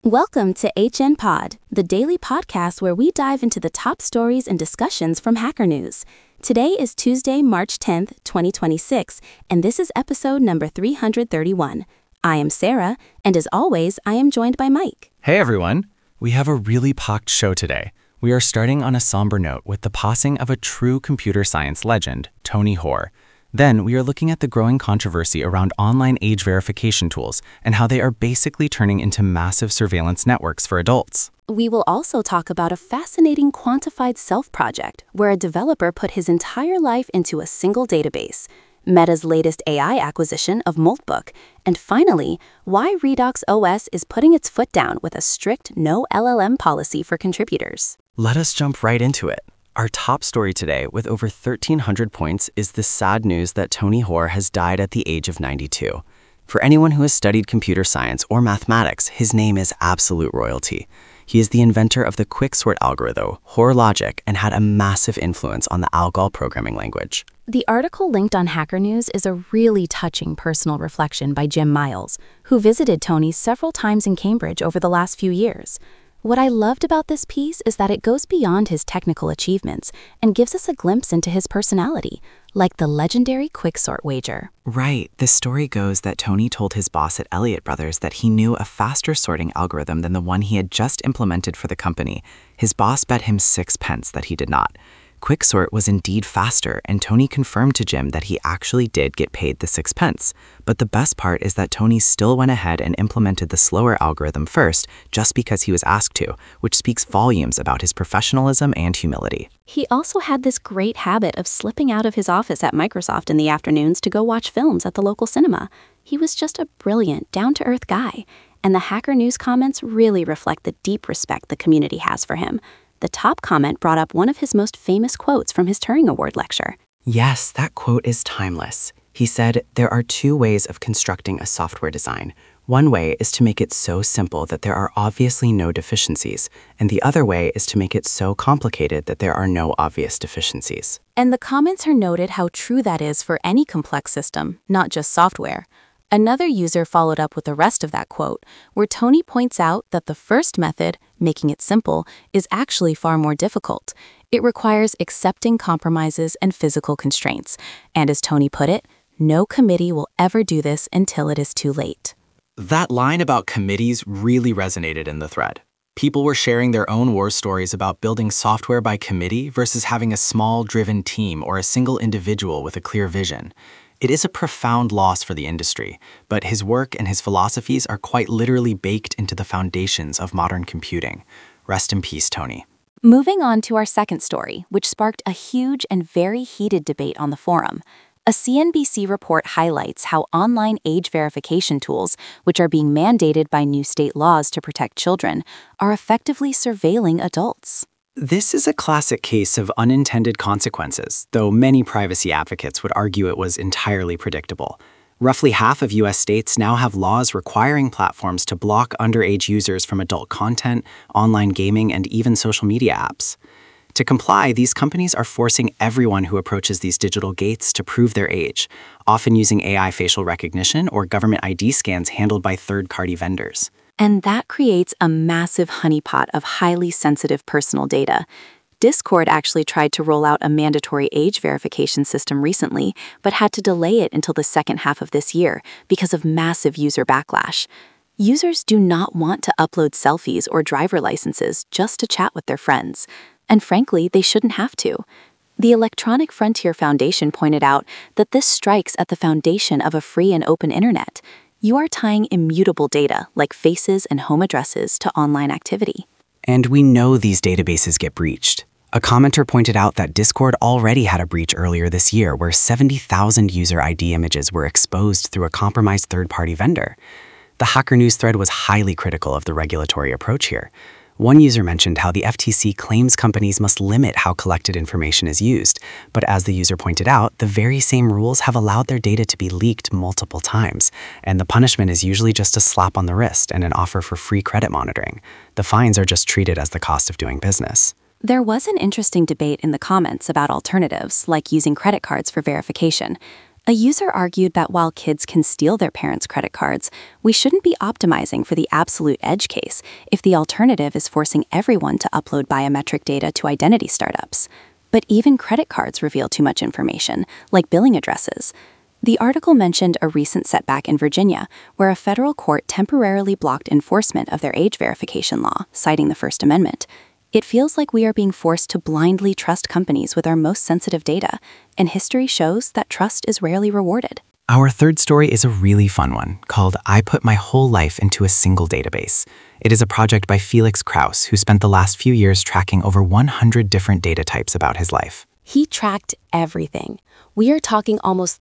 Welcome to HN Pod, the daily podcast where we dive into the top stories and discussions from Hacker News. Today is Tuesday, March 10th, 2026, and this is episode number 331. I am Sarah, and as always, I am joined by Mike. Hey everyone! We have a really packed show today. We are starting on a somber note with the passing of a true computer science legend, Tony Hoare. Then we are looking at the growing controversy around online age verification tools and how they are basically turning into massive surveillance networks for adults. We will also talk about a fascinating quantified self project where a developer put his entire life into a single database, Meta's latest AI acquisition of Moltbook, and finally, why Redux OS is putting its foot down with a strict no LLM policy for contributors. Let us jump right into it. Our top story today, with over 1,300 points, is the sad news that Tony Hoare has died at the age of 92. For anyone who has studied computer science or mathematics, his name is absolute royalty. He is the inventor of the quicksort algorithm, Hoare logic, and had a massive influence on the ALGOL programming language. The article linked on Hacker News is a really touching personal reflection by Jim Miles, who visited Tony several times in Cambridge over the last few years. What I loved about this piece is that it goes beyond his technical achievements and gives us a glimpse into his personality, like the legendary quicksort wager. Right. The story goes that Tony told his boss at Elliott Brothers that he knew a faster sorting algorithm than the one he had just implemented for the company. His boss bet him 6 pence that he did not. Quicksort was indeed faster, and Tony confirmed to Jim that he actually did get paid the 6 pence. But the best part is that Tony still went ahead and implemented the slower algorithm first, just because he was asked to, which speaks volumes about his professionalism and humility. He also had this great habit of slipping out of his office at Microsoft in the afternoons to go watch films at the local cinema. He was just a brilliant, down-to-earth guy, and the Hacker News comments really reflect the deep respect the community has for him. The top comment brought up one of his most famous quotes from his Turing Award lecture. Yes, that quote is timeless. He said, "There are 2 ways of constructing a software design. One way is to make it so simple that there are obviously no deficiencies, and the other way is to make it so complicated that there are no obvious deficiencies." And the comments are noted how true that is for any complex system, not just software. Another user followed up with the rest of that quote, where Tony points out that the first method, making it simple, is actually far more difficult. It requires accepting compromises and physical constraints. And as Tony put it, no committee will ever do this until it is too late. That line about committees really resonated in the thread. People were sharing their own war stories about building software by committee versus having a small, driven team or a single individual with a clear vision. It is a profound loss for the industry, but his work and his philosophies are quite literally baked into the foundations of modern computing. Rest in peace, Tony. Moving on to our second story, which sparked a huge and very heated debate on the forum. A CNBC report highlights how online age verification tools, which are being mandated by new state laws to protect children, are effectively surveilling adults. This is a classic case of unintended consequences, though many privacy advocates would argue it was entirely predictable. Roughly half of U.S. states now have laws requiring platforms to block underage users from adult content, online gaming, and even social media apps. To comply, these companies are forcing everyone who approaches these digital gates to prove their age, often using AI facial recognition or government ID scans handled by third-party vendors. And that creates a massive honeypot of highly sensitive personal data. Discord actually tried to roll out a mandatory age verification system recently, but had to delay it until the second half of this year because of massive user backlash. Users do not want to upload selfies or driver licenses just to chat with their friends. And frankly, they shouldn't have to. The Electronic Frontier Foundation pointed out that this strikes at the foundation of a free and open internet. You are tying immutable data, like faces and home addresses, to online activity. And we know these databases get breached. A commenter pointed out that Discord already had a breach earlier this year where 70,000 user ID images were exposed through a compromised third-party vendor. The Hacker News thread was highly critical of the regulatory approach here. One user mentioned how the FTC claims companies must limit how collected information is used, but as the user pointed out, the very same rules have allowed their data to be leaked multiple times, and the punishment is usually just a slap on the wrist and an offer for free credit monitoring. The fines are just treated as the cost of doing business. There was an interesting debate in the comments about alternatives, like using credit cards for verification. A user argued that while kids can steal their parents' credit cards, we shouldn't be optimizing for the absolute edge case if the alternative is forcing everyone to upload biometric data to identity startups. But even credit cards reveal too much information, like billing addresses. The article mentioned a recent setback in Virginia, where a federal court temporarily blocked enforcement of their age verification law, citing the First Amendment. It feels like we are being forced to blindly trust companies with our most sensitive data, and history shows that trust is rarely rewarded. Our third story is a really fun one, called I Put My Whole Life into a Single Database. It is a project by Felix Kraus, who spent the last few years tracking over 100 different data types about his life. He tracked everything. We are talking almost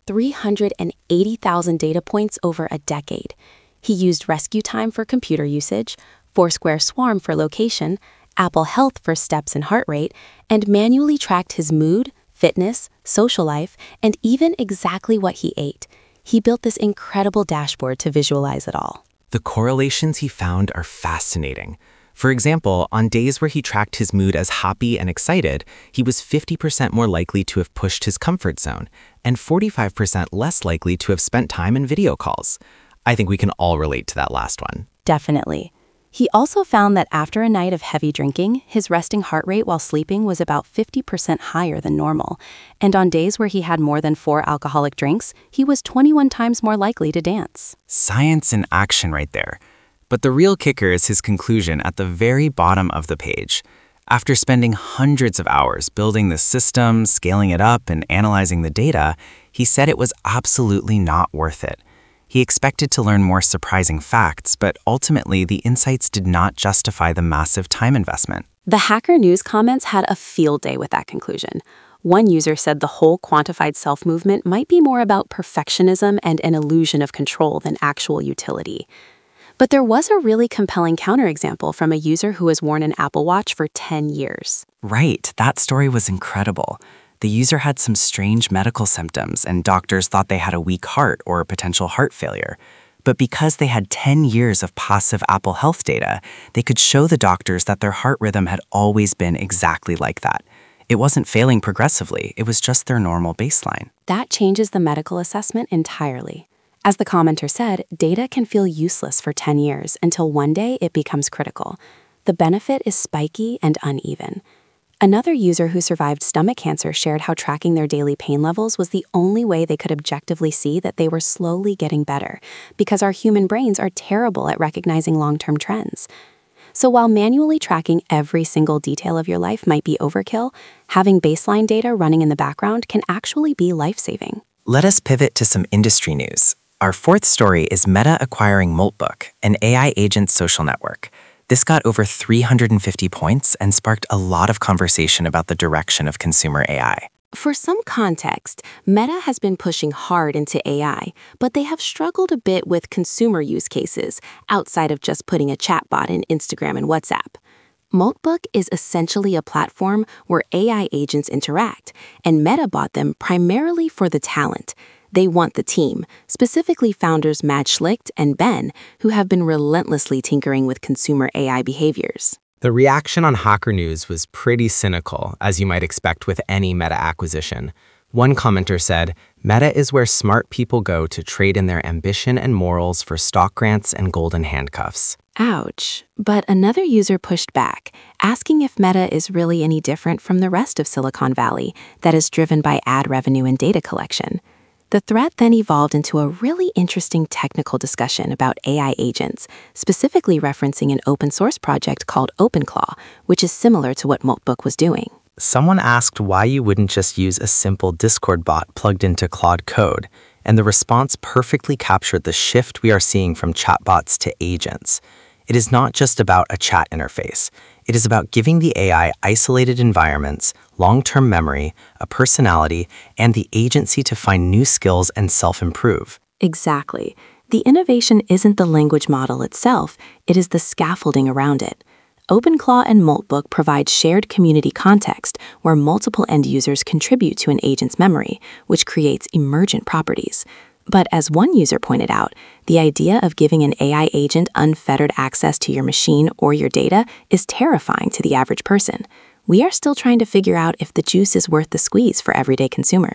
380,000 data points over a decade. He used Rescue Time for computer usage, Foursquare Swarm for location, Apple Health for steps and heart rate, and manually tracked his mood, fitness, social life, and even exactly what he ate. He built this incredible dashboard to visualize it all. The correlations he found are fascinating. For example, on days where he tracked his mood as happy and excited, he was 50% more likely to have pushed his comfort zone and 45% less likely to have spent time in video calls. I think we can all relate to that last one. Definitely. He also found that after a night of heavy drinking, his resting heart rate while sleeping was about 50% higher than normal. And on days where he had more than 4 alcoholic drinks, he was 21 times more likely to dance. Science in action right there. But the real kicker is his conclusion at the very bottom of the page. After spending hundreds of hours building the system, scaling it up, and analyzing the data, he said it was absolutely not worth it. He expected to learn more surprising facts, but ultimately the insights did not justify the massive time investment. The Hacker News comments had a field day with that conclusion. One user said the whole quantified self movement might be more about perfectionism and an illusion of control than actual utility. But there was a really compelling counterexample from a user who has worn an Apple Watch for 10 years. Right, that story was incredible. The user had some strange medical symptoms, and doctors thought they had a weak heart or a potential heart failure. But because they had 10 years of passive Apple Health data, they could show the doctors that their heart rhythm had always been exactly like that. It wasn't failing progressively, it was just their normal baseline. That changes the medical assessment entirely. As the commenter said, data can feel useless for 10 years until one day it becomes critical. The benefit is spiky and uneven. Another user who survived stomach cancer shared how tracking their daily pain levels was the only way they could objectively see that they were slowly getting better, because our human brains are terrible at recognizing long-term trends. So while manually tracking every single detail of your life might be overkill, having baseline data running in the background can actually be life-saving. Let us pivot to some industry news. Our fourth story is Meta acquiring Moltbook, an AI agent social network. This got over 350 points and sparked a lot of conversation about the direction of consumer AI. For some context, Meta has been pushing hard into AI, but they have struggled a bit with consumer use cases outside of just putting a chatbot in Instagram and WhatsApp. Moltbook is essentially a platform where AI agents interact, and Meta bought them primarily for the talent. They want the team, specifically founders Matt Schlicht and Ben, who have been relentlessly tinkering with consumer AI behaviors. The reaction on Hacker News was pretty cynical, as you might expect with any Meta acquisition. One commenter said, "Meta is where smart people go to trade in their ambition and morals for stock grants and golden handcuffs." Ouch. But another user pushed back, asking if Meta is really any different from the rest of Silicon Valley that is driven by ad revenue and data collection. The thread then evolved into a really interesting technical discussion about AI agents, specifically referencing an open source project called OpenClaw, which is similar to what Moltbook was doing. Someone asked why you wouldn't just use a simple Discord bot plugged into Claude Code, and the response perfectly captured the shift we are seeing from chatbots to agents. It is not just about a chat interface. It is about giving the AI isolated environments, long-term memory, a personality, and the agency to find new skills and self-improve. Exactly. The innovation isn't the language model itself, it is the scaffolding around it. OpenClaw and Moltbook provide shared community context where multiple end users contribute to an agent's memory, which creates emergent properties. But as one user pointed out, the idea of giving an AI agent unfettered access to your machine or your data is terrifying to the average person. We are still trying to figure out if the juice is worth the squeeze for everyday consumers.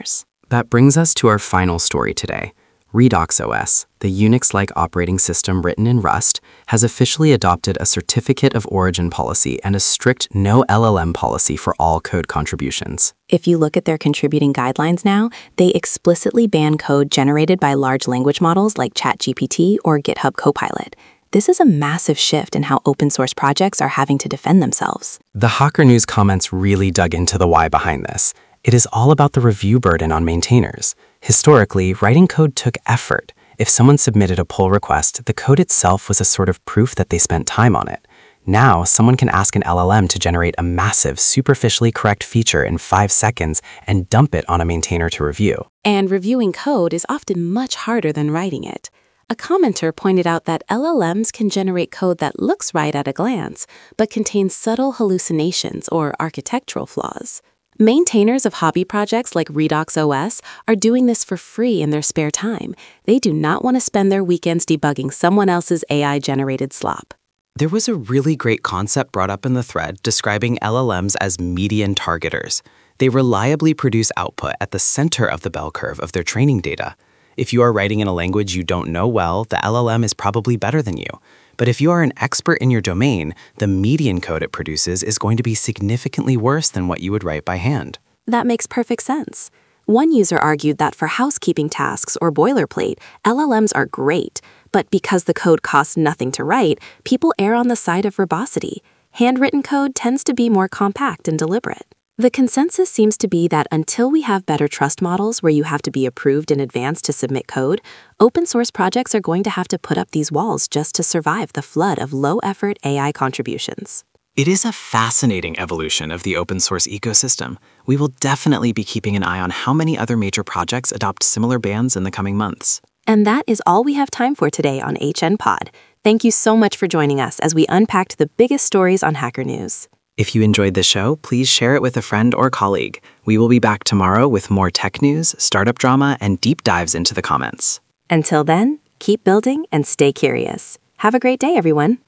That brings us to our final story today. RedoxOS, the Unix-like operating system written in Rust, has officially adopted a certificate of origin policy and a strict no LLM policy for all code contributions. If you look at their contributing guidelines now, they explicitly ban code generated by large language models like ChatGPT or GitHub Copilot. This is a massive shift in how open source projects are having to defend themselves. The Hacker News comments really dug into the why behind this. It is all about the review burden on maintainers. Historically, writing code took effort. If someone submitted a pull request, the code itself was a sort of proof that they spent time on it. Now, someone can ask an LLM to generate a massive, superficially correct feature in 5 seconds and dump it on a maintainer to review. And reviewing code is often much harder than writing it. A commenter pointed out that LLMs can generate code that looks right at a glance, but contains subtle hallucinations or architectural flaws. Maintainers of hobby projects like RedoxOS are doing this for free in their spare time. They do not want to spend their weekends debugging someone else's AI-generated slop. There was a really great concept brought up in the thread describing LLMs as median targeters. They reliably produce output at the center of the bell curve of their training data. If you are writing in a language you don't know well, the LLM is probably better than you. But if you are an expert in your domain, the median code it produces is going to be significantly worse than what you would write by hand. That makes perfect sense. One user argued that for housekeeping tasks or boilerplate, LLMs are great, but because the code costs nothing to write, people err on the side of verbosity. Handwritten code tends to be more compact and deliberate. The consensus seems to be that until we have better trust models where you have to be approved in advance to submit code, open source projects are going to have to put up these walls just to survive the flood of low-effort AI contributions. It is a fascinating evolution of the open source ecosystem. We will definitely be keeping an eye on how many other major projects adopt similar bans in the coming months. And that is all we have time for today on HN Pod. Thank you so much for joining us as we unpacked the biggest stories on Hacker News. If you enjoyed the show, please share it with a friend or colleague. We will be back tomorrow with more tech news, startup drama, and deep dives into the comments. Until then, keep building and stay curious. Have a great day, everyone.